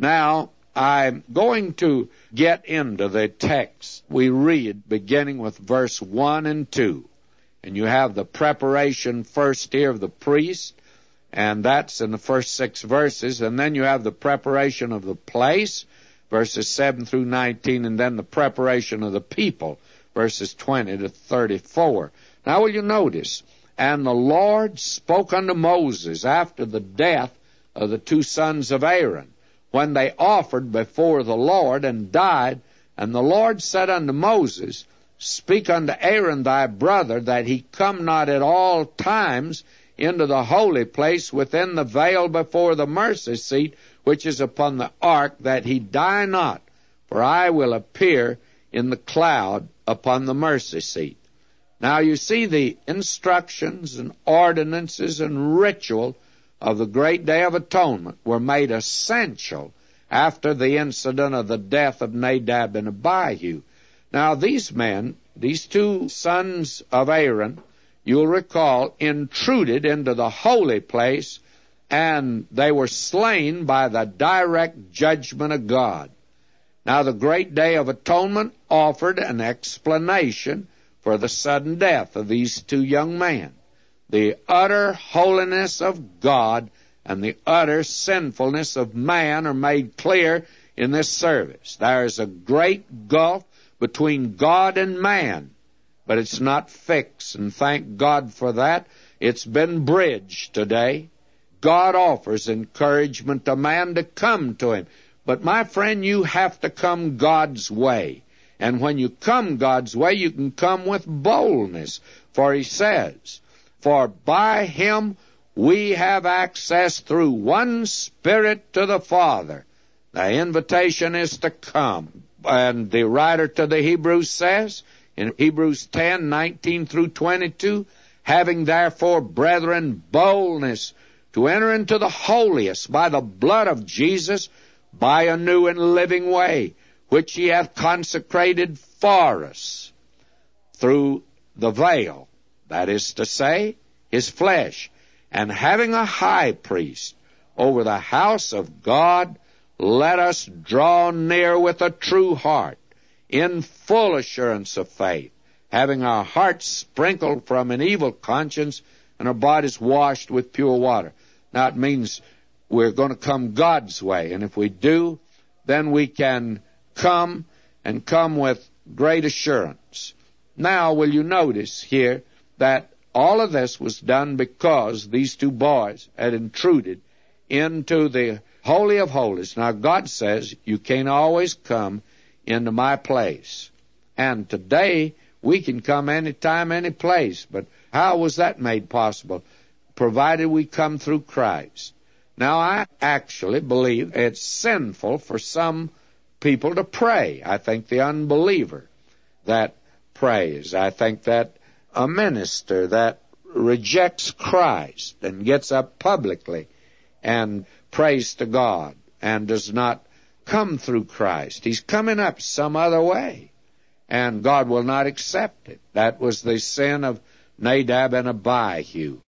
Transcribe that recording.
Now, I'm going to get into the text. We read beginning with verse 1 and 2. And you have the preparation first here of the priest, and that's in the first 6 verses. And then you have the preparation of the place, verses 7 through 19, and then the preparation of the people, verses 20 to 34. Now will you notice, and the Lord spoke unto Moses after the death of the 2 sons of Aaron, when they offered before the Lord and died. And the Lord said unto Moses, Speak unto Aaron thy brother, that he come not at all times into the holy place within the veil before the mercy seat, which is upon the ark, that he die not. For I will appear in the cloud upon the mercy seat. Now you see the instructions and ordinances and ritual of the great Day of Atonement were made essential after the incident of the death of Nadab and Abihu. Now these men, these 2 sons of Aaron, you'll recall, intruded into the holy place, and they were slain by the direct judgment of God. Now the great Day of Atonement offered an explanation for the sudden death of these 2 young men. The utter holiness of God and the utter sinfulness of man are made clear in this service. There is a great gulf between God and man, but it's not fixed, and thank God for that. It's been bridged today. God offers encouragement to man to come to him. But my friend, you have to come God's way. And when you come God's way, you can come with boldness. For he says, For by him we have access through one Spirit to the Father. The invitation is to come. And the writer to the Hebrews says, in Hebrews 10, 19 through 22, Having therefore, brethren, boldness to enter into the holiest by the blood of Jesus, by a new and living way, which he hath consecrated for us through the veil, that is to say, his flesh, and having a high priest over the house of God, let us draw near with a true heart, in full assurance of faith, having our hearts sprinkled from an evil conscience and our bodies washed with pure water. Now it means we're going to come God's way, and if we do, then we can come and come with great assurance. Now will you notice here that all of this was done because these 2 boys had intruded into the Holy of Holies. Now God says you can't always come into my place. And today we can come anytime, any place. But how was that made possible? Provided we come through Christ. Now I actually believe it's sinful for some people to pray. I think the unbeliever that prays, I think that a minister that rejects Christ and gets up publicly and prays to God and does not come through Christ, he's coming up some other way, and God will not accept it. That was the sin of Nadab and Abihu.